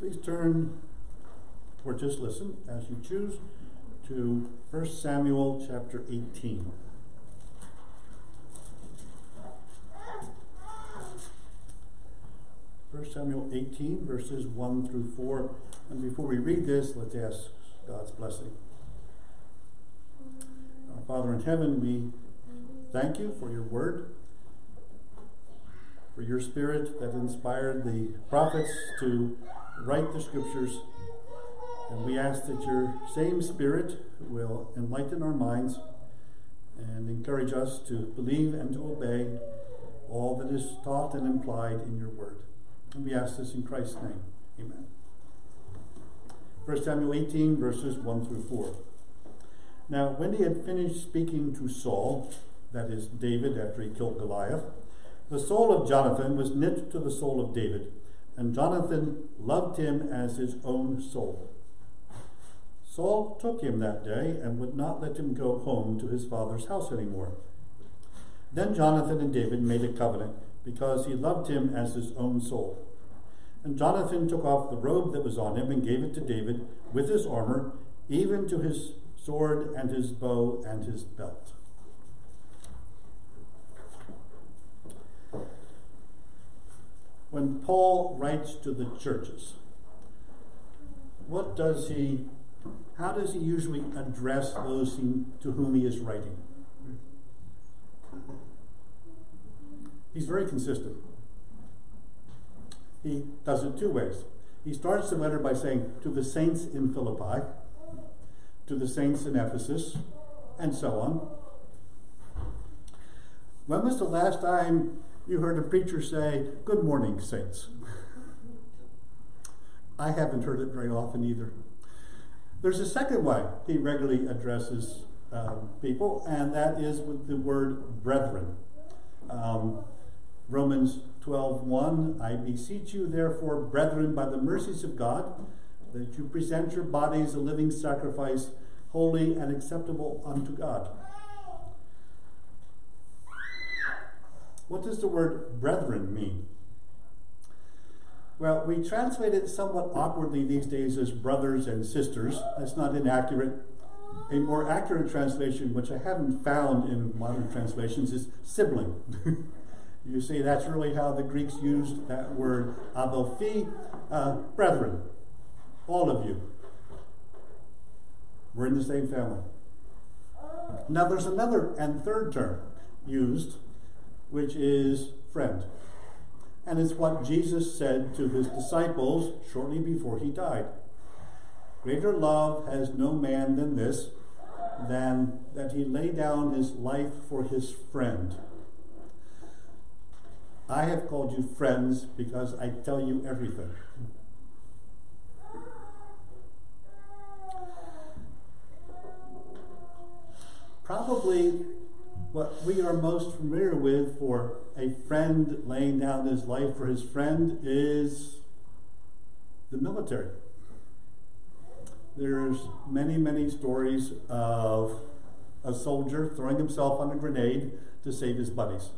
Please turn, or just listen as you choose, to 1 Samuel chapter 18. First Samuel 18, verses 1 through 4. And before we read this, let's ask God's blessing. Our Father in heaven, we thank you for your word, for your spirit that inspired the prophets to write the scriptures. And we ask that your same spirit will enlighten our minds and encourage us to believe and to obey all that is taught and implied in your word. And we ask this in Christ's name. Amen. 1 Samuel 18, verses 1 through 4. Now, when he had finished speaking to Saul, that is David after he killed Goliath, the soul of Jonathan was knit to the soul of David, and Jonathan loved him as his own soul. Saul took him that day and would not let him go home to his father's house anymore. Then Jonathan and David made a covenant, because he loved him as his own soul. And Jonathan took off the robe that was on him and gave it to David with his armor, even to his sword and his bow and his belt. When Paul writes to the churches, how does he usually address those to whom he is writing? He's very consistent. He does it two ways. He starts the letter by saying, to the saints in Philippi, to the saints in Ephesus, and so on. When was the last time you heard a preacher say, good morning, saints? I haven't heard it very often either. There's a second way he regularly addresses people, and that is with the word brethren. Romans 12:1, I beseech you, therefore, brethren, by the mercies of God, that you present your bodies a living sacrifice, holy and acceptable unto God. What does the word brethren mean? Well, we translate it somewhat awkwardly these days as brothers and sisters. That's not inaccurate. A more accurate translation, which I haven't found in modern translations, is sibling. You see, that's really how the Greeks used that word adelphi, brethren, all of you. We're in the same family. Now there's another and third term used, which is friend. And it's what Jesus said to his disciples shortly before he died. Greater love has no man than this, than that he lay down his life for his friend. I have called you friends because I tell you everything. Probably what we are most familiar with for a friend laying down his life for his friend is the military. There's many, many stories of a soldier throwing himself on a grenade to save his buddies.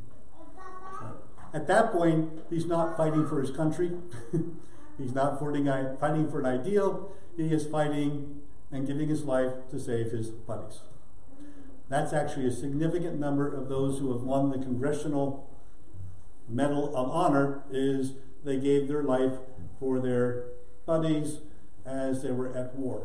At that point, he's not fighting for his country. He's not fighting for an ideal. He is fighting and giving his life to save his buddies. That's actually a significant number of those who have won the Congressional Medal of Honor, is they gave their life for their buddies as they were at war.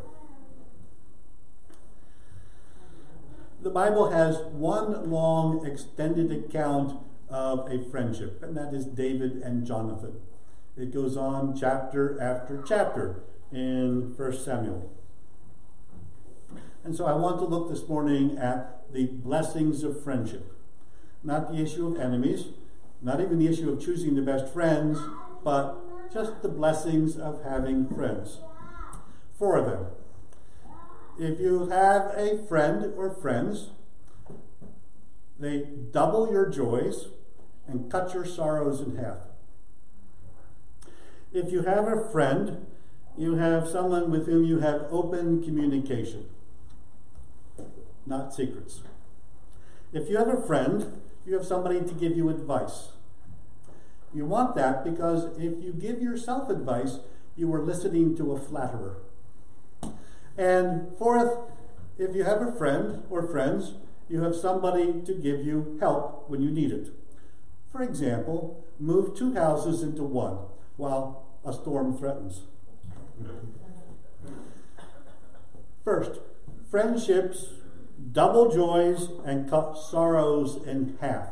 The Bible has one long extended account of a friendship, and that is David and Jonathan. It goes on chapter after chapter in 1 Samuel. And so I want to look this morning at the blessings of friendship. Not the issue of enemies, not even the issue of choosing the best friends, but just the blessings of having friends. Four of them. If you have a friend or friends, they double your joys and cut your sorrows in half. If you have a friend, you have someone with whom you have open communication, not secrets. If you have a friend, you have somebody to give you advice. You want that because if you give yourself advice, you were listening to a flatterer. And fourth, if you have a friend or friends, you have somebody to give you help when you need it. For example, move 2 houses into one while a storm threatens. First, friendships double joys and cut sorrows in half.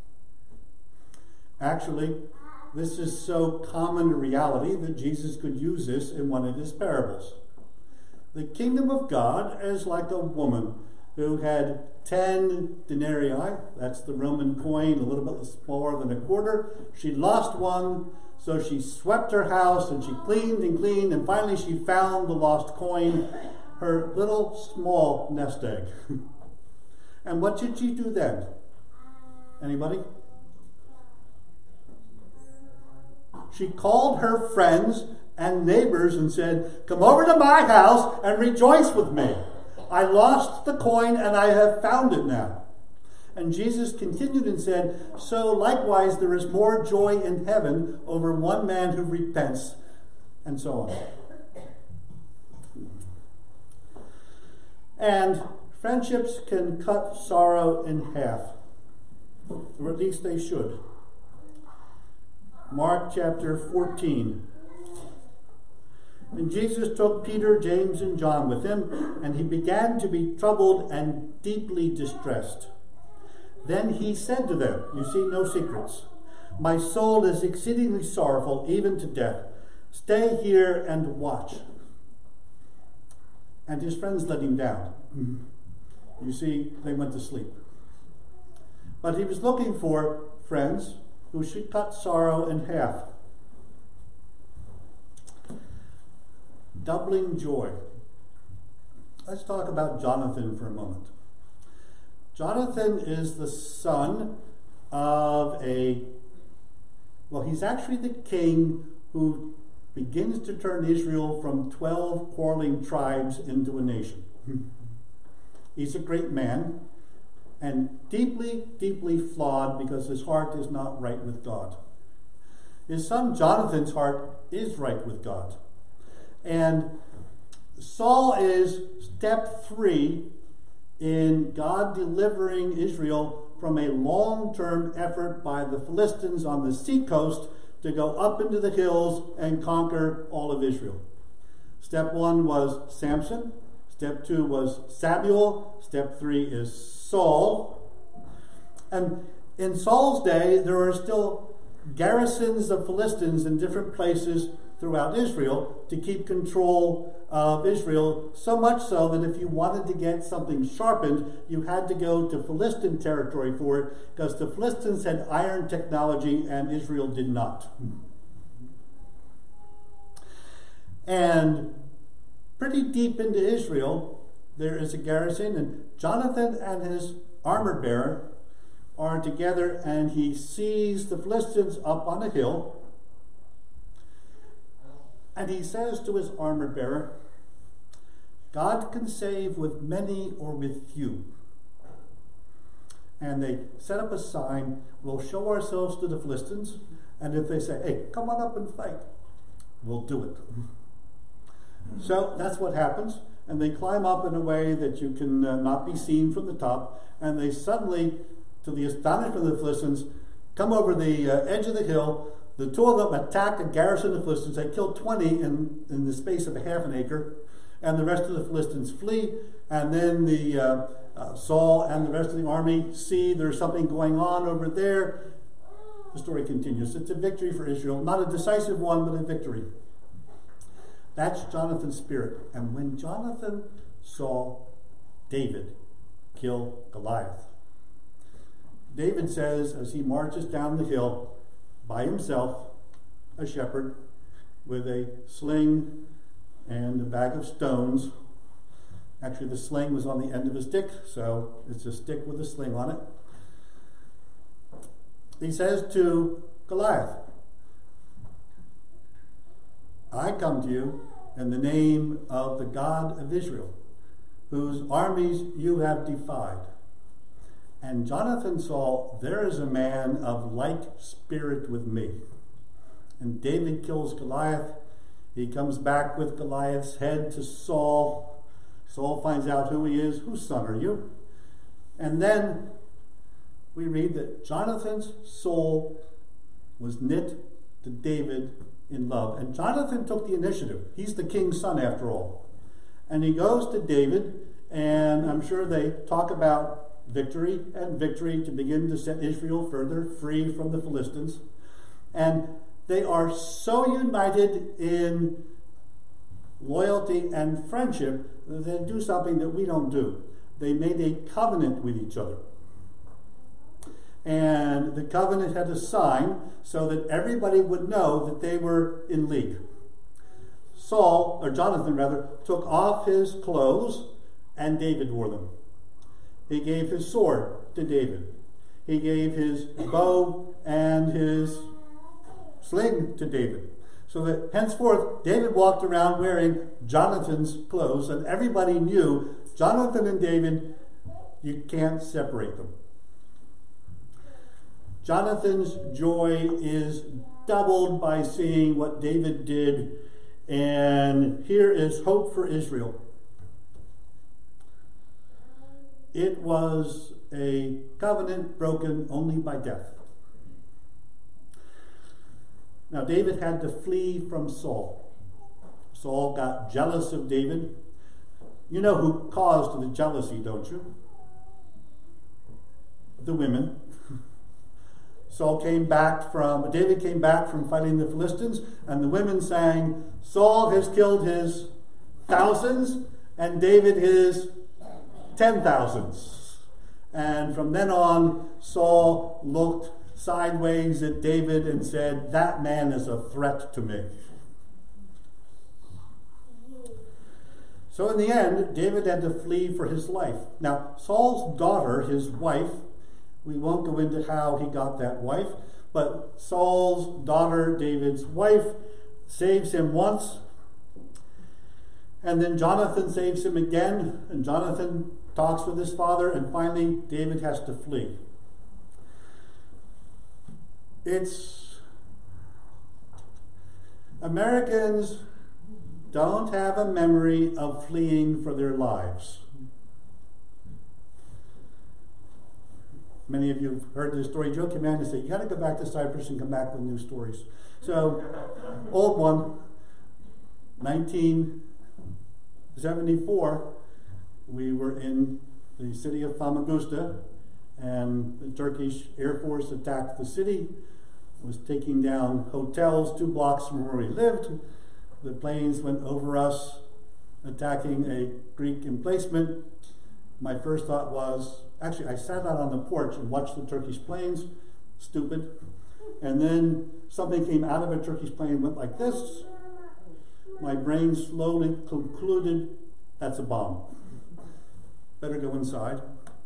Actually, this is so common a reality that Jesus could use this in one of his parables. The kingdom of God is like a woman who had 10 denarii, that's the Roman coin, a little bit smaller than a quarter. She lost one, so she swept her house and she cleaned, and finally she found the lost coin, her little small nest egg. And what did she do then? Anybody? She called her friends and neighbors and said, "Come over to my house and rejoice with me. I lost the coin and I have found it now." And Jesus continued and said, "So likewise there is more joy in heaven over one man who repents," and so on. And friendships can cut sorrow in half, or at least they should. Mark chapter 14. And Jesus took Peter, James, and John with him, and he began to be troubled and deeply distressed. Then he said to them, you see, no secrets, "My soul is exceedingly sorrowful, even to death. Stay here and watch." And his friends let him down. You see, they went to sleep. But he was looking for friends who should cut sorrow in half. Doubling joy. Let's talk about Jonathan for a moment. Jonathan is the son of he's actually the king who begins to turn Israel from 12 quarreling tribes into a nation. He's a great man and deeply, deeply flawed because his heart is not right with God. His son Jonathan's heart is right with God. And Saul is step 3 in God delivering Israel from a long-term effort by the Philistines on the seacoast to go up into the hills and conquer all of Israel. Step 1 was Samson. Step 2 was Samuel. Step 3 is Saul. And in Saul's day, there were still garrisons of Philistines in different places throughout Israel to keep control of Israel, so much so that if you wanted to get something sharpened, you had to go to Philistine territory for it, because the Philistines had iron technology and Israel did not. And pretty deep into Israel, there is a garrison, and Jonathan and his armor bearer are together, and he sees the Philistines up on a hill. And he says to his armor bearer, "God can save with many or with few." And they set up a sign, "We'll show ourselves to the Philistines, and if they say, 'Hey, come on up and fight,' we'll do it." So that's what happens. And they climb up in a way that you can not be seen from the top. And they suddenly, to the astonishment of the Philistines, come over the edge of the hill. The two of them attack a garrison of Philistines. They kill 20 in the space of a half an acre. And the rest of the Philistines flee. And then the Saul and the rest of the army see there's something going on over there. The story continues. It's a victory for Israel. Not a decisive one, but a victory. That's Jonathan's spirit. And when Jonathan saw David kill Goliath, David says, as he marches down the hill by himself, a shepherd with a sling and a bag of stones. Actually, the sling was on the end of a stick, so it's a stick with a sling on it. He says to Goliath, "I come to you in the name of the God of Israel, whose armies you have defied." And Jonathan saw, "There is a man of like spirit with me." And David kills Goliath, He comes back with Goliath's head to Saul. Saul finds out who he is. Whose son are you? And then we read that Jonathan's soul was knit to David in love. And Jonathan took the initiative. He's the king's son after all. And he goes to David, and I'm sure they talk about victory and victory to begin to set Israel further free from the Philistines. And they are so united in loyalty and friendship that they do something that we don't do. They made a covenant with each other. And the covenant had a sign so that everybody would know that they were in league. Jonathan took off his clothes, and David wore them. He gave his sword to David. He gave his bow and his sling to David. So that henceforth, David walked around wearing Jonathan's clothes, and everybody knew Jonathan and David, you can't separate them. Jonathan's joy is doubled by seeing what David did, and here is hope for Israel. It was a covenant broken only by death. Now, David had to flee from Saul. Saul got jealous of David. You know who caused the jealousy, don't you? The women. David came back from fighting the Philistines, and the women sang, Saul has killed his thousands, and David his 10,000s. And from then on, Saul looked sideways at David and said, that man is a threat to me. So in the end, David had to flee for his life. Now, Saul's daughter, his wife, we won't go into how he got that wife, but Saul's daughter, David's wife, saves him once, and then Jonathan saves him again, and Jonathan talks with his father, and finally David has to flee. Americans don't have a memory of fleeing for their lives. Many of you have heard this story. Joe came in and said, you got to go back to Cyprus and come back with new stories. So, old one, 1974, we were in the city of Famagusta, and the Turkish Air Force attacked the city, was taking down hotels 2 blocks from where we lived. The planes went over us, attacking a Greek emplacement. My first thought was, actually, I sat out on the porch and watched the Turkish planes, stupid. And then something came out of a Turkish plane, went like this. My brain slowly concluded, that's a bomb. Better go inside.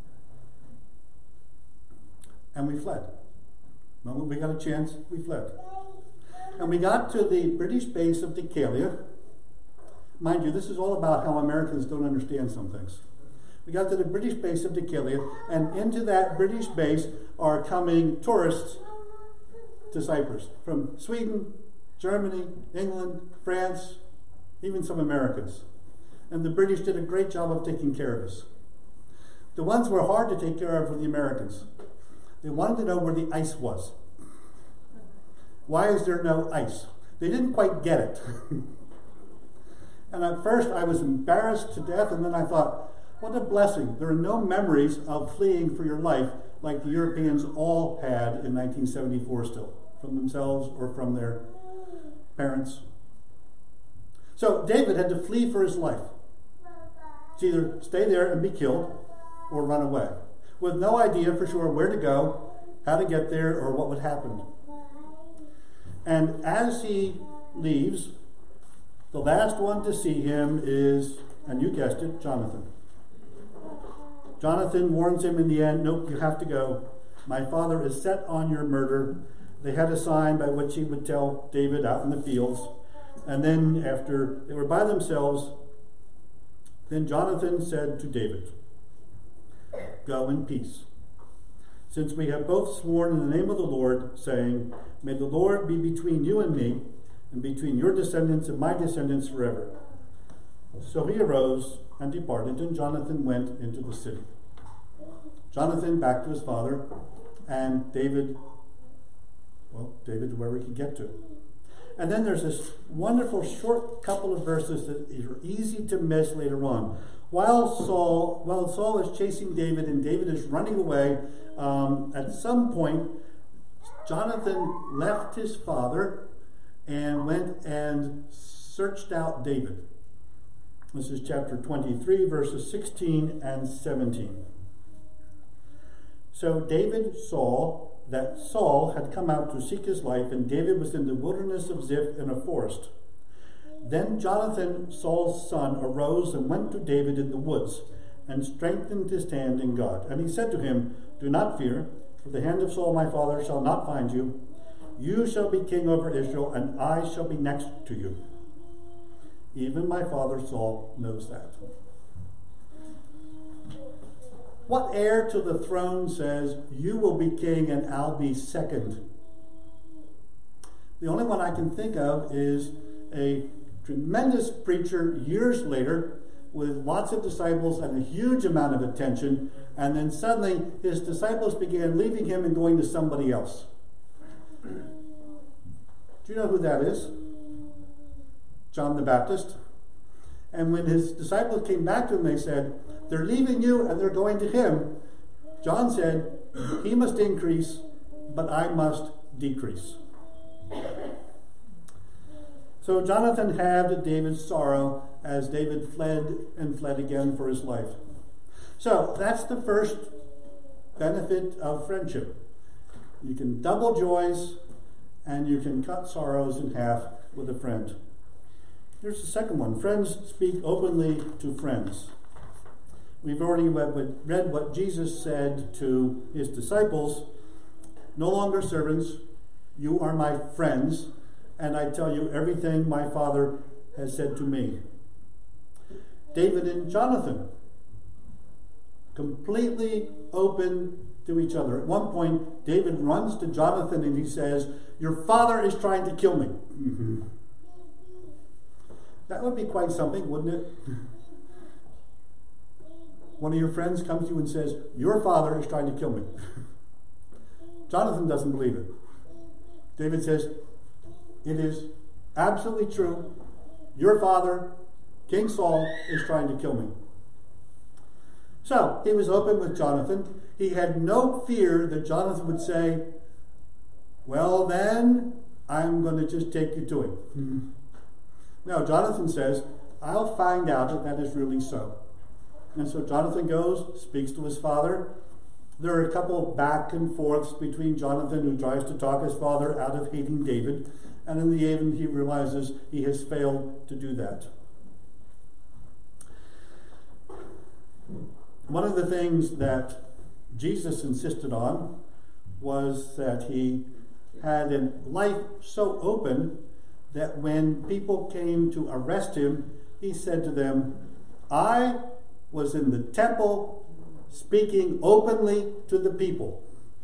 And we fled. The moment we got a chance, we fled. And we got to the British base of Decalia. Mind you, this is all about how Americans don't understand some things. We got to the British base of Decalia, and into that British base are coming tourists to Cyprus from Sweden, Germany, England, France, even some Americans. And the British did a great job of taking care of us. The ones who were hard to take care of were the Americans. They wanted to know where the ice was. Why is there no ice? They didn't quite get it. And at first I was embarrassed to death, and then I thought, what a blessing. There are no memories of fleeing for your life like the Europeans all had in 1974 still, from themselves or from their parents. So David had to flee for his life. It's either stay there and be killed or run away, with no idea for sure where to go, how to get there, or what would happen. And as he leaves, the last one to see him is, and you guessed it, Jonathan. Jonathan warns him in the end, nope, you have to go. My father is set on your murder. They had a sign by which he would tell David out in the fields. And then after they were by themselves, then Jonathan said to David, go in peace, since we have both sworn in the name of the Lord, saying, may the Lord be between you and me, and between your descendants and my descendants forever. So he arose and departed, and Jonathan went into the city. Jonathan back to his father, and David wherever he could get to. And then there's this wonderful short couple of verses that are easy to miss later on. While Saul is chasing David and David is running away, at some point, Jonathan left his father and went and searched out David. This is chapter 23, verses 16 and 17. So David saw that Saul had come out to seek his life, and David was in the wilderness of Ziph in a forest. Then Jonathan, Saul's son, arose and went to David in the woods, and strengthened his hand in God. And he said to him, "Do not fear, for the hand of Saul my father shall not find you. You shall be king over Israel, and I shall be next to you. Even my father Saul knows that." What heir to the throne says, "You will be king and I'll be second"? The only one I can think of is a tremendous preacher years later with lots of disciples and a huge amount of attention, and then suddenly his disciples began leaving him and going to somebody else. Do you know who that is? John the Baptist. And when his disciples came back to him, they said, "They're leaving you and they're going to him." John said, "He must increase, but I must decrease." So Jonathan halved David's sorrow as David fled and fled again for his life. So that's the first benefit of friendship. You can double joys and you can cut sorrows in half with a friend. Here's the second one. Friends speak openly to friends. We've already read what Jesus said to his disciples. "No longer servants, you are my friends, and I tell you everything my Father has said to me." David and Jonathan, completely open to each other. At one point, David runs to Jonathan and he says, "Your father is trying to kill me." Mm-hmm. That would be quite something, wouldn't it? One of your friends comes to you and says, "Your father is trying to kill me." Jonathan doesn't believe it. David says, "It is absolutely true. Your father, King Saul, is trying to kill me." So he was open with Jonathan. He had no fear that Jonathan would say, "Well then, I'm going to just take you to him." Mm-hmm. No, Jonathan says, "I'll find out if that is really so." And so Jonathan goes, speaks to his father. There are a couple back and forths between Jonathan, who tries to talk his father out of hating David, and in the end he realizes he has failed to do that. One of the things that Jesus insisted on was that he had a life so open that when people came to arrest him, he said to them, "I was in the temple speaking openly to the people.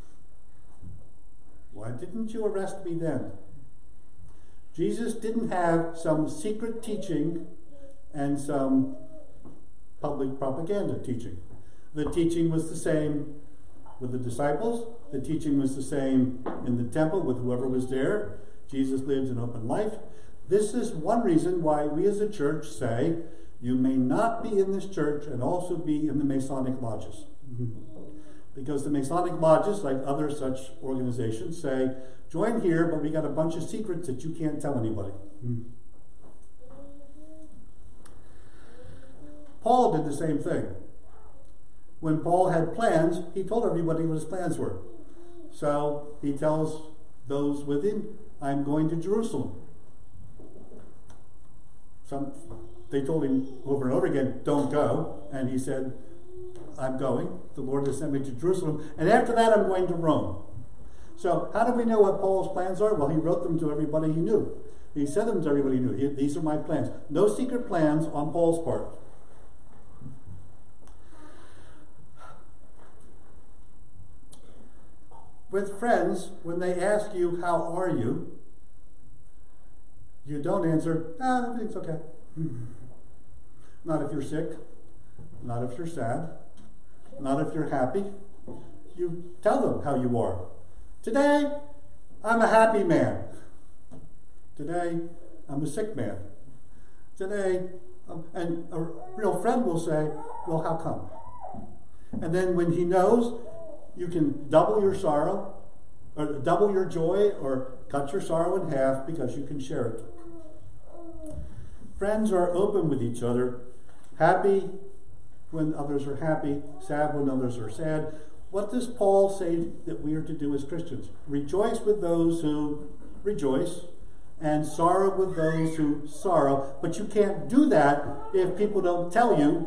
Why didn't you arrest me then?" Jesus didn't have some secret teaching and some public propaganda teaching. The teaching was the same with the disciples. The teaching was the same in the temple with whoever was there. Jesus lived an open life. This is one reason why we as a church say, you may not be in this church and also be in the Masonic lodges. Because the Masonic lodges, like other such organizations, say, join here, but we got a bunch of secrets that you can't tell anybody. Paul did the same thing. When Paul had plans, he told everybody what his plans were. So he tells those with him, "I'm going to Jerusalem." They told him over and over again, "Don't go." And he said, "I'm going. The Lord has sent me to Jerusalem. And after that, I'm going to Rome." So how do we know what Paul's plans are? Well, he wrote them to everybody he knew. He said them to everybody he knew. These are my plans. No secret plans on Paul's part. With friends, when they ask you, "How are you?" don't answer, everything's okay. Not if you're sick, not if you're sad, not if you're happy. You tell them how you are. Today, I'm a happy man. Today, I'm a sick man. Today, and a real friend will say, well, how come? And then when he knows, you can double your sorrow, or double your joy, or cut your sorrow in half because you can share it. Friends are open with each other, happy when others are happy, sad when others are sad. What does Paul say that we are to do as Christians? Rejoice with those who rejoice, and sorrow with those who sorrow. But you can't do that if people don't tell you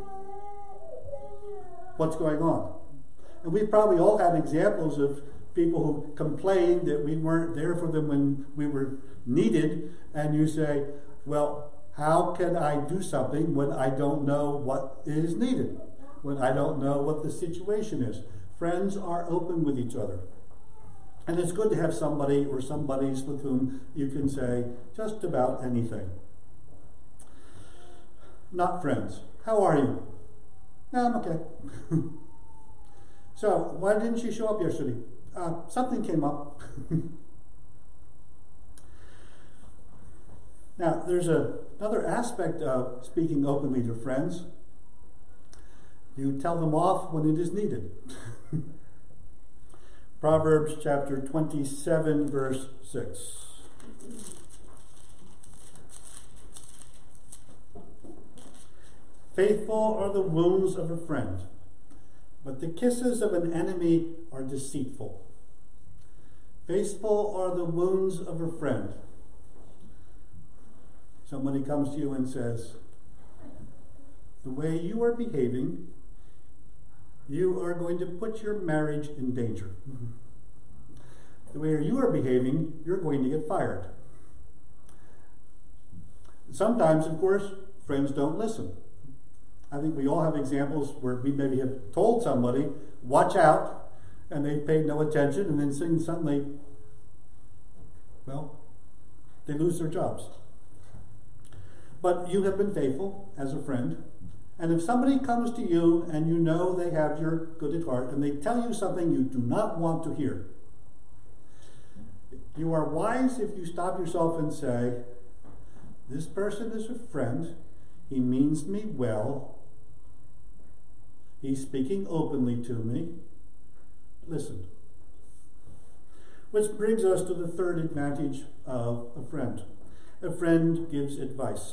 what's going on. And we've probably all had examples of people who complained that we weren't there for them when we were needed, and you say, well, how can I do something when I don't know what is needed, when I don't know what the situation is? Friends are open with each other. And it's good to have somebody or somebodies with whom you can say just about anything. Not friends. How are you? No, I'm okay. So, why didn't you show up yesterday? Something came up. Now, there's another aspect of speaking openly to friends. You tell them off when it is needed. Proverbs chapter 27, verse 6. Faithful are the wounds of a friend, but the kisses of an enemy are deceitful. Faithful are the wounds of a friend. Somebody comes to you and says, the way you are behaving, you are going to put your marriage in danger. The way you are behaving, you're going to get fired. Sometimes, of course, friends don't listen. I think we all have examples where we maybe have told somebody, watch out, and they paid no attention, and then suddenly, well, they lose their jobs. But you have been faithful as a friend. And if somebody comes to you and you know they have your good at heart and they tell you something you do not want to hear, you are wise if you stop yourself and say, this person is a friend, he means me well, he's speaking openly to me, listen. Which brings us to the third advantage of a friend. A friend gives advice.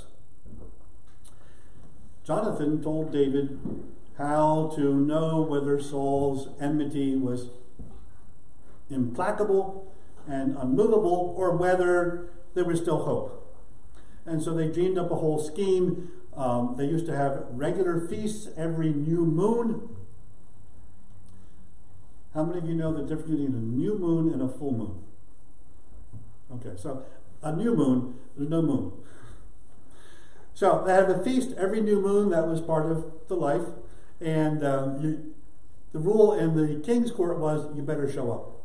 Jonathan told David how to know whether Saul's enmity was implacable and unmovable or whether there was still hope. And so they dreamed up a whole scheme. They used to have regular feasts every new moon. How many of you know the difference between a new moon and a full moon? Okay, so a new moon, there's no moon. So they had a feast every new moon. That was part of the life. And the rule in the king's court was you better show up.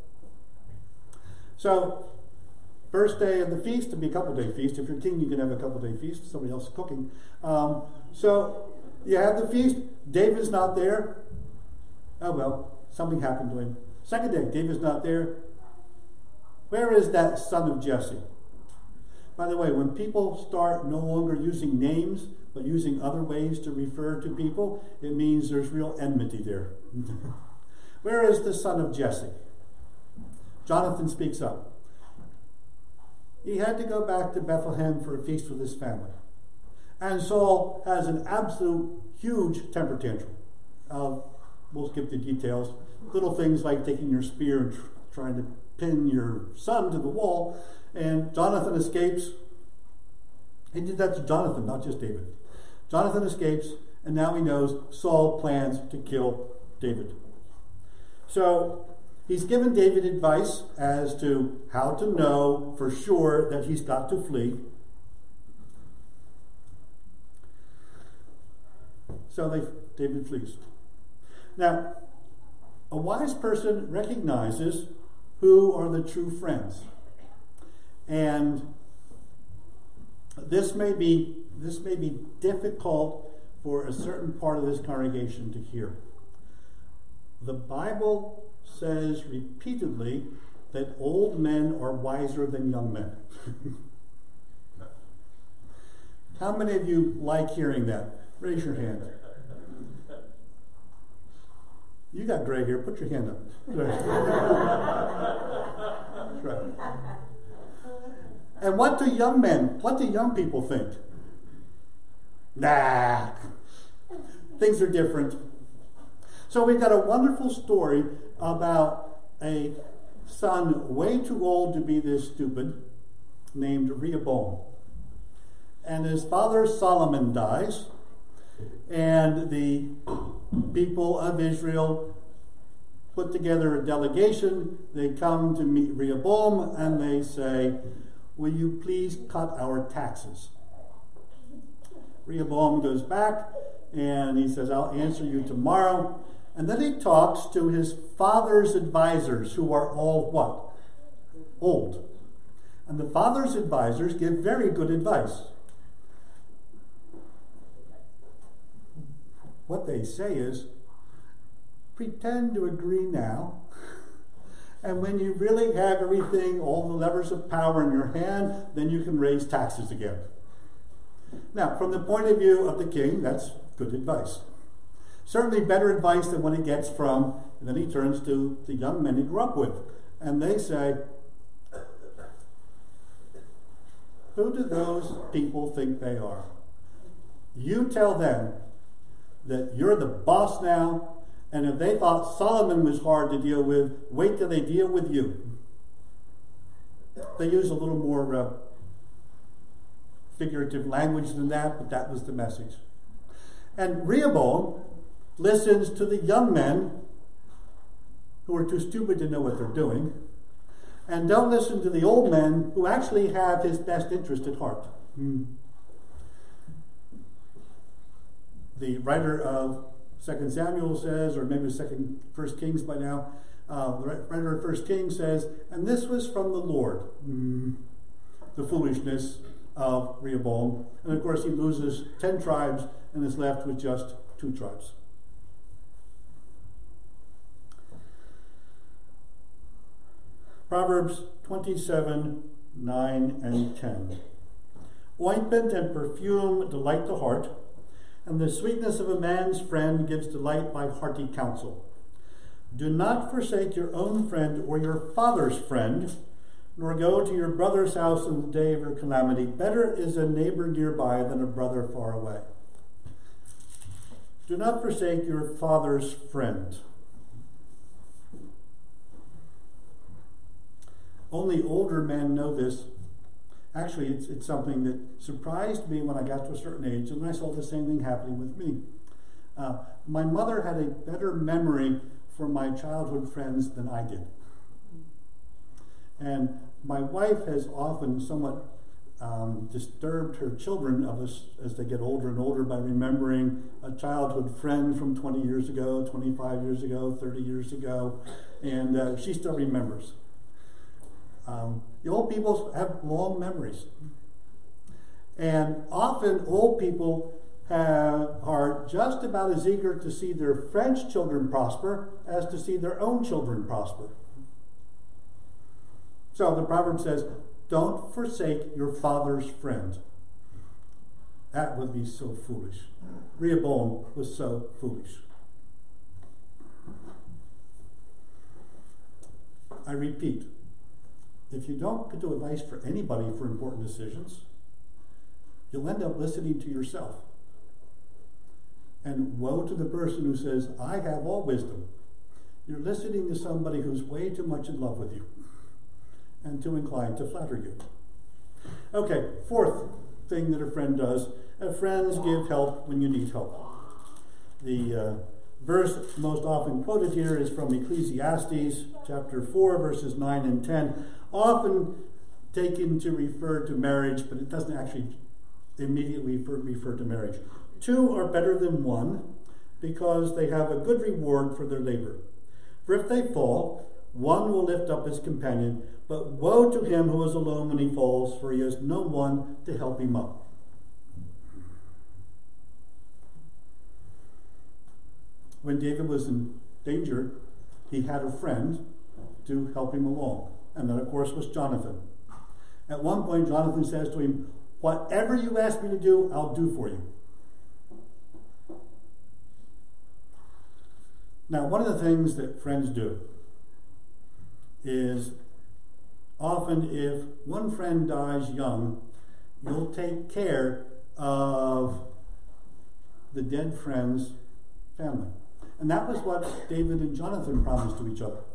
So first day of the feast, it'd be a couple-day feast. If you're king, you can have a couple-day feast. Somebody else is cooking. So you have the feast. David's not there. Oh, well, something happened to him. Second day, David's not there. Where is that son of Jesse? By the way, when people start no longer using names, but using other ways to refer to people, it means there's real enmity there. Where is the son of Jesse? Jonathan speaks up. He had to go back to Bethlehem for a feast with his family. And Saul has an absolute huge temper tantrum. We'll skip the details. Little things like taking your spear and trying to pin your son to the wall. And Jonathan escapes. He did that to Jonathan, not just David. Jonathan escapes, and now he knows Saul plans to kill David. So he's given David advice as to how to know for sure that he's got to flee. So David flees. Now, a wise person recognizes who are the true friends. And this may be difficult for a certain part of this congregation to hear. The Bible says repeatedly that old men are wiser than young men. How many of you like hearing that? Raise your hand. You got gray hair. Put your hand up. That's right. And what do young people think? Nah, things are different. So we've got a wonderful story about a son way too old to be this stupid, named Rehoboam. And his father Solomon dies, and the people of Israel put together a delegation. They come to meet Rehoboam, and they say, "Will you please cut our taxes?" Rehoboam goes back, and he says, "I'll answer you tomorrow." And then he talks to his father's advisors, who are all what? Old. And the father's advisors give very good advice. What they say is, pretend to agree now, and when you really have everything, all the levers of power in your hand, then you can raise taxes again. Now, from the point of view of the king, that's good advice. Certainly better advice than what he gets from, and then he turns to the young men he grew up with. And they say, who do those people think they are? You tell them that you're the boss now, and if they thought Solomon was hard to deal with, wait till they deal with you. They use a little more figurative language than that, but that was the message. And Rehoboam listens to the young men who are too stupid to know what they're doing, and don't listen to the old men who actually have his best interest at heart. The writer of 2 Samuel says, or maybe 1 Kings by now, the writer of 1 Kings says, and this was from the Lord, the foolishness of Rehoboam. And of course he loses 10 tribes and is left with just 2 tribes. Proverbs 27, 9 and 10. Ointment and perfume delight the heart, and the sweetness of a man's friend gives delight by hearty counsel. Do not forsake your own friend or your father's friend, nor go to your brother's house in the day of your calamity. Better is a neighbor nearby than a brother far away. Do not forsake your father's friend. Only older men know this. Actually, it's something that surprised me when I got to a certain age, and I saw the same thing happening with me. My mother had a better memory for my childhood friends than I did. And my wife has often somewhat disturbed her children of us as they get older and older by remembering a childhood friend from 20 years ago, 25 years ago, 30 years ago, and she still remembers. The old people have long memories. And often old people are just about as eager to see their friends' children prosper as to see their own children prosper. So the proverb says, don't forsake your father's friend. That would be so foolish. Rehoboam was so foolish. I repeat, if you don't get to advice for anybody for important decisions, you'll end up listening to yourself. And woe to the person who says, I have all wisdom. You're listening to somebody who's way too much in love with you and too inclined to flatter you. Okay, fourth thing that a friend does, friends give help when you need help. The verse most often quoted here is from Ecclesiastes chapter 4, verses 9 and 10, often taken to refer to marriage, but it doesn't actually immediately refer to marriage. 2 are better than 1 because they have a good reward for their labor. For if they fall, One will lift up his companion, but woe to him who is alone when he falls, for he has no one to help him up. When David was in danger, he had a friend to help him along, and that, of course, was Jonathan. At one point, Jonathan says to him, "Whatever you ask me to do, I'll do for you." Now, one of the things that friends do is often if one friend dies young, you'll take care of the dead friend's family. And that was what David and Jonathan promised to each other.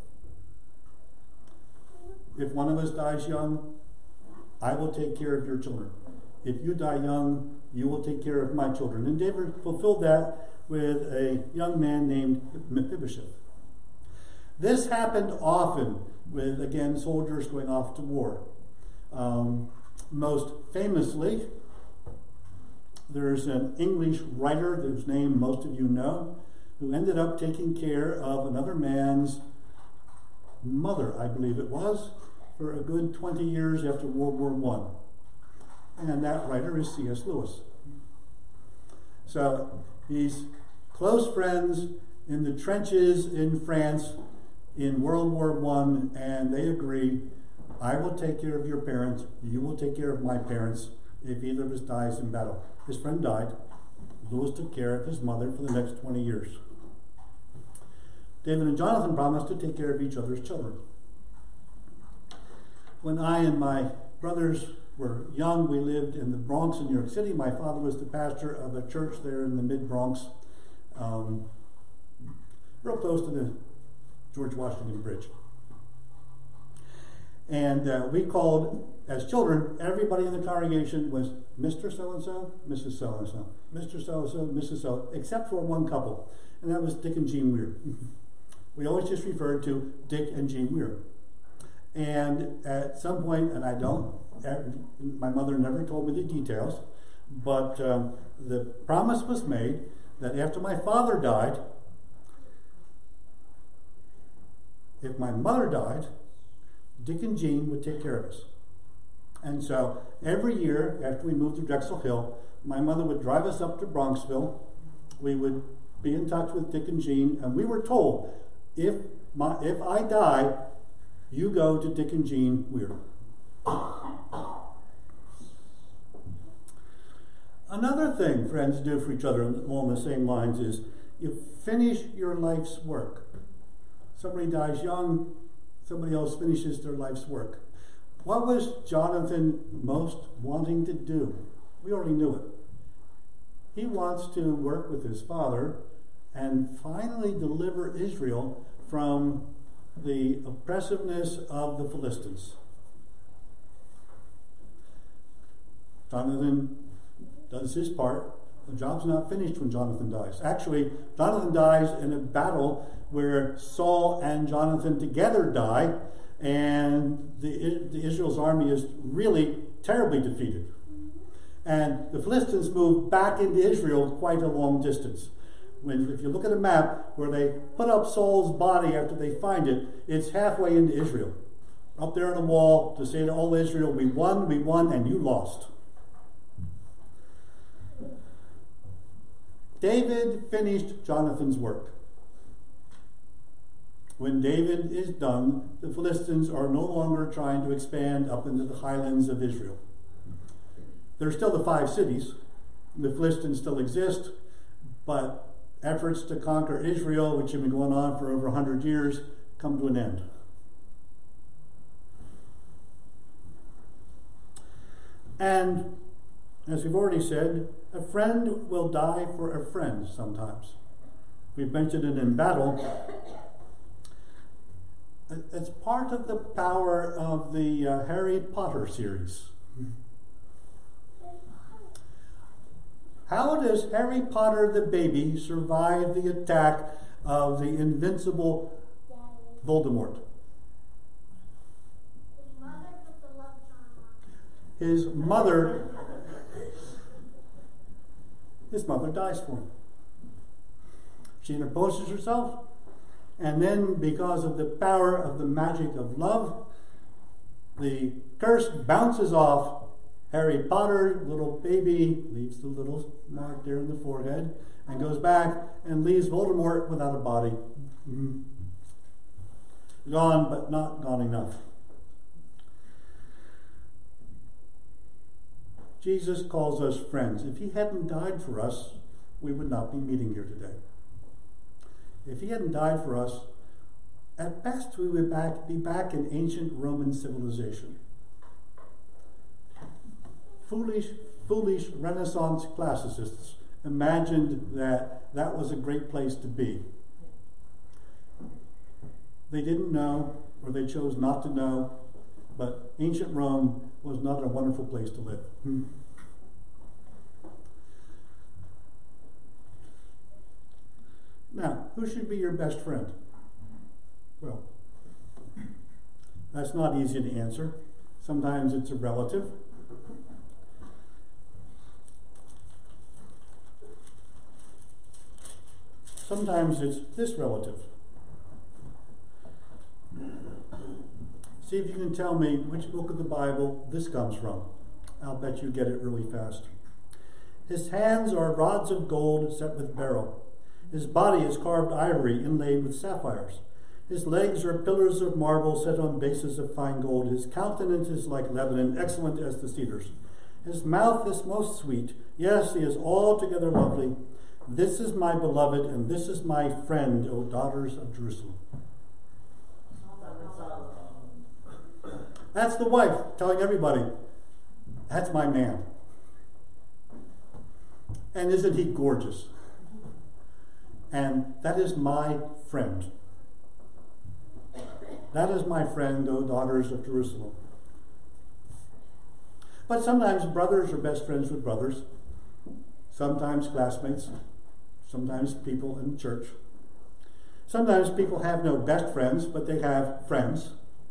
If one of us dies young, I will take care of your children. If you die young, you will take care of my children. And David fulfilled that with a young man named Mephibosheth. This happened often with, again, soldiers going off to war. Most famously, there's an English writer whose name most of you know, who ended up taking care of another man's mother, I believe it was, for a good 20 years after World War I. And that writer is C.S. Lewis. So he's close friends in the trenches in France in World War I, and they agree, I will take care of your parents, you will take care of my parents if either of us dies in battle. His friend died. Lewis took care of his mother for the next 20 years. David and Jonathan promised to take care of each other's children. When I and my brothers were young, we lived in the Bronx in New York City. My father was the pastor of a church there in the mid-Bronx, real close to the George Washington Bridge. And we called, as children, everybody in the congregation was Mr. So-and-so, Mrs. So-and-so, Mr. So-and-so, Mrs. So, except for one couple, and that was Dick and Jean Weir. We always just referred to Dick and Jean Weir. And at some point, and my mother never told me the details, but the promise was made that after my father died, if my mother died, Dick and Jean would take care of us. And so every year after we moved to Drexel Hill, my mother would drive us up to Bronxville. We would be in touch with Dick and Jean, and we were told, if I die, you go to Dick and Jean Weir. Another thing friends do for each other along the same lines is you finish your life's work. Somebody dies young, somebody else finishes their life's work. What was Jonathan most wanting to do? We already knew it. He wants to work with his father and finally deliver Israel from the oppressiveness of the Philistines. Jonathan does his part. The job's not finished when Jonathan dies. Actually, Jonathan dies in a battle where Saul and Jonathan together die, and the Israel's army is really terribly defeated. And the Philistines move back into Israel quite a long distance. If you look at a map where they put up Saul's body after they find it, it's halfway into Israel. Up there on the wall to say to all Israel, we won, and you lost. David finished Jonathan's work. When David is done, the Philistines are no longer trying to expand up into the highlands of Israel. There are still the 5 cities. The Philistines still exist, but efforts to conquer Israel, which have been going on for over 100 years, come to an end. And, as we've already said, a friend will die for a friend sometimes. We've mentioned it in battle. It's part of the power of the Harry Potter series. How does Harry Potter the baby survive the attack of the invincible Voldemort? His mother dies for him. She interposes herself. And then, because of the power of the magic of love, the curse bounces off. Harry Potter, little baby, leaves the little mark there in the forehead and goes back and leaves Voldemort without a body. Gone, but not gone enough. Jesus calls us friends. If he hadn't died for us, we would not be meeting here today. If he hadn't died for us, at best we would be back in ancient Roman civilization. Foolish Renaissance classicists imagined that that was a great place to be. They didn't know, or they chose not to know, but ancient Rome was not a wonderful place to live. Now, who should be your best friend? Well, that's not easy to answer. Sometimes it's a relative. Sometimes it's this relative. See if you can tell me which book of the Bible this comes from. I'll bet you get it really fast. His hands are rods of gold set with beryl. His body is carved ivory inlaid with sapphires. His legs are pillars of marble set on bases of fine gold. His countenance is like Lebanon, excellent as the cedars. His mouth is most sweet. Yes, he is altogether lovely. This is my beloved, and this is my friend, O daughters of Jerusalem. That's the wife telling everybody, that's my man. And isn't he gorgeous? And that is my friend. That is my friend, O daughters of Jerusalem. But sometimes brothers are best friends with brothers. Sometimes classmates. Sometimes people in church. Sometimes people have no best friends, but they have friends.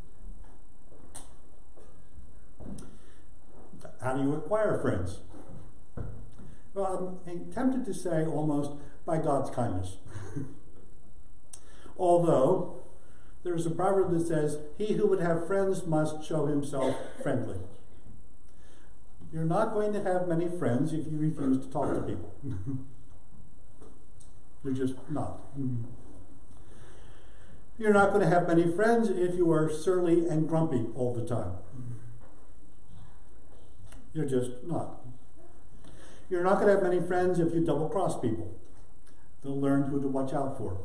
How do you acquire friends? Well, I'm tempted to say almost by God's kindness. Although, there's a proverb that says, he who would have friends must show himself friendly. You're not going to have many friends if you refuse to talk to people. You're just not. You're not going to have many friends if you are surly and grumpy all the time. You're just not. You're not going to have many friends if you double-cross people. They'll learn who to watch out for.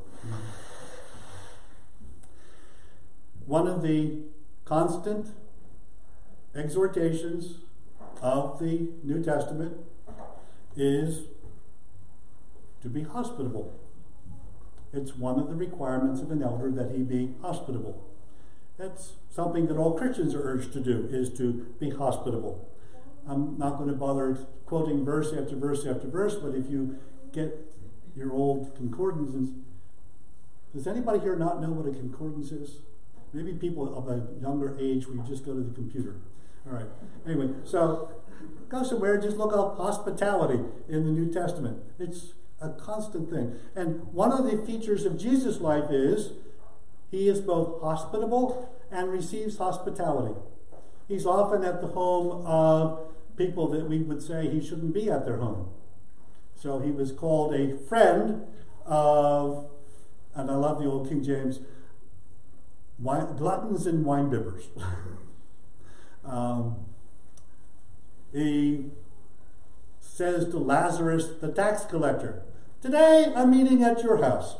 One of the constant exhortations of the New Testament is to be hospitable. It's one of the requirements of an elder that he be hospitable. That's something that all Christians are urged to do, is to be hospitable. I'm not going to bother quoting verse after verse after verse, but if you get your old concordances, does anybody here not know what a concordance is? Maybe people of a younger age, we just go to the computer. All right. Anyway, so go somewhere and just look up hospitality in the New Testament. It's a constant thing. And one of the features of Jesus' life is he is both hospitable and receives hospitality. He's often at the home of people that we would say he shouldn't be at their home. So he was called a friend of, and I love the old King James, gluttons and wine bibbers. He says to Lazarus, the tax collector, today I'm eating at your house.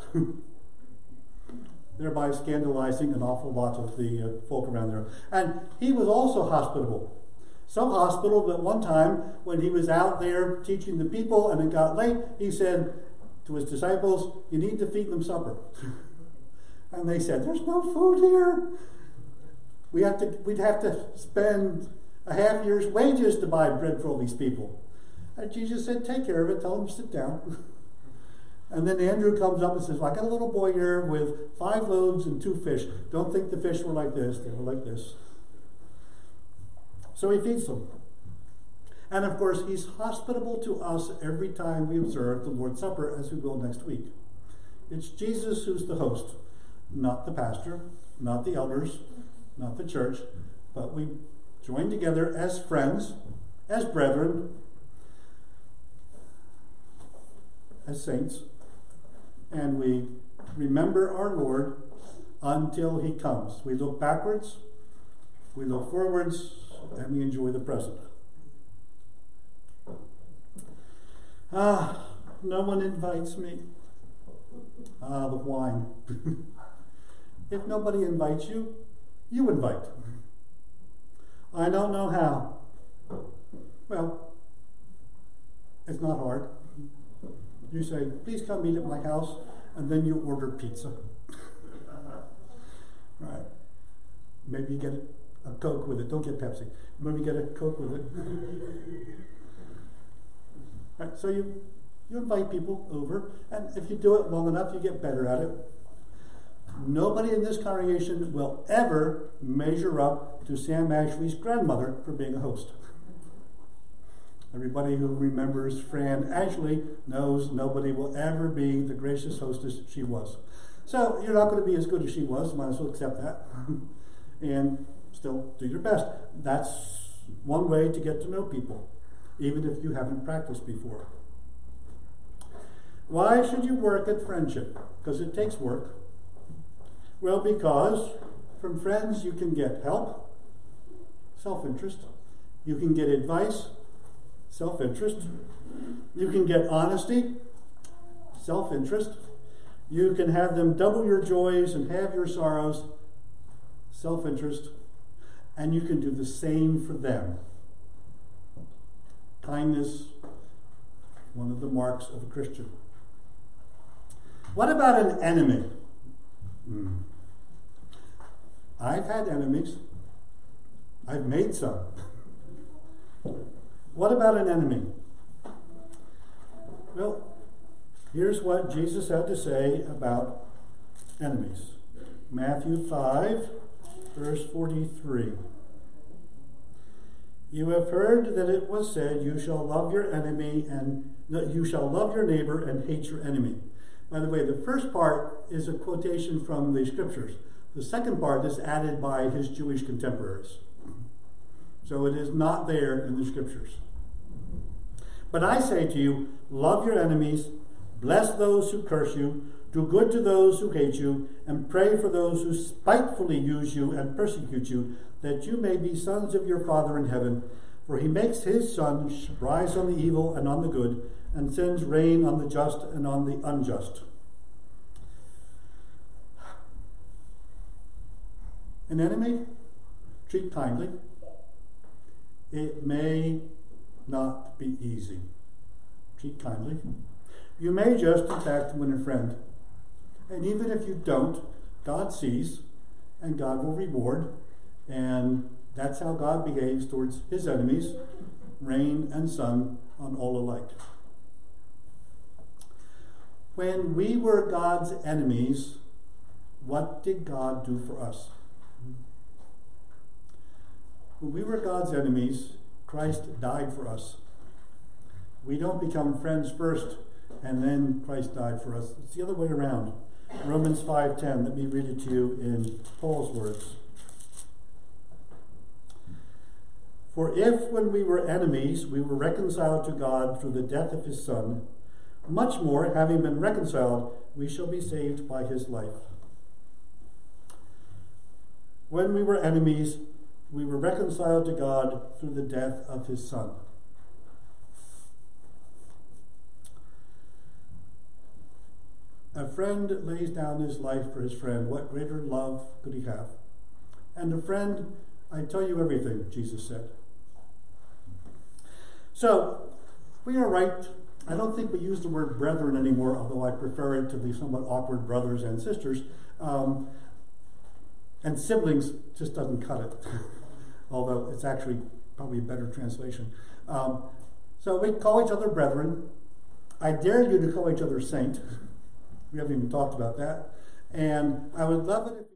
Thereby scandalizing an awful lot of the folk around there. And he was also hospitable. So hospitable that one time when he was out there teaching the people and it got late, he said to his disciples, you need to feed them supper. And they said, there's no food here. We'd have to spend a half year's wages to buy bread for all these people. And Jesus said, take care of it, tell them to sit down. And then Andrew comes up and says, well, I got a little boy here with 5 loaves and 2 fish. Don't think the fish were like this, they were like this. So he feeds them. And of course, he's hospitable to us every time we observe the Lord's Supper, as we will next week. It's Jesus who's the host. not the pastor, not the elders, not the church, but we join together as friends, as brethren, as saints, and we remember our Lord until he comes. We look backwards, we look forwards, and we enjoy the present. No one invites me. The wine. If nobody invites you, you invite. I don't know how. Well, it's not hard. You say, please come eat at my house, and then you order pizza. Right. Maybe you get a Coke with it. Don't get Pepsi. Maybe get a Coke with it. Right. So you invite people over, and if you do it long enough, you get better at it. Nobody in this congregation will ever measure up to Sam Ashley's grandmother for being a host. Everybody who remembers Fran Ashley knows nobody will ever be the gracious hostess she was. So you're not going to be as good as she was, might as well accept that. And still do your best. That's one way to get to know people, even if you haven't practiced before. Why should you work at friendship? Because it takes work. Well, because from friends you can get help, self-interest. You can get advice, self-interest. You can get honesty, self-interest. You can have them double your joys and have your sorrows, self-interest. And you can do the same for them. Kindness, one of the marks of a Christian. What about an enemy? I've had enemies. I've made some. What about an enemy? Well, here's what Jesus had to say about enemies. Matthew 5, verse 43. You have heard that it was said, you shall love your enemy and you shall love your neighbor and hate your enemy. By the way, the first part is a quotation from the scriptures. The second part is added by his Jewish contemporaries. So it is not there in the scriptures. But I say to you, love your enemies, bless those who curse you, do good to those who hate you, and pray for those who spitefully use you and persecute you, that you may be sons of your Father in heaven. For he makes his sun rise on the evil and on the good, and sends rain on the just and on the unjust. An enemy, treat kindly. It may not be easy. Treat kindly. You may just, in fact, win a friend. And even if you don't, God sees, and God will reward. And that's how God behaves towards his enemies, rain and sun on all alike. When we were God's enemies, what did God do for us? When we were God's enemies, Christ died for us. We don't become friends first, and then Christ died for us. It's the other way around. Romans 5:10, let me read it to you in Paul's words. For if, when we were enemies, we were reconciled to God through the death of his Son, much more, having been reconciled, we shall be saved by his life. When we were enemies, we were reconciled to God through the death of his Son. A friend lays down his life for his friend. What greater love could he have? And a friend, I tell you everything, Jesus said. So, we are right. I don't think we use the word brethren anymore, although I prefer it to the somewhat awkward brothers and sisters. And siblings just doesn't cut it, although it's actually probably a better translation. So we call each other brethren. I dare you to call each other saint. We haven't even talked about that. And I would love it if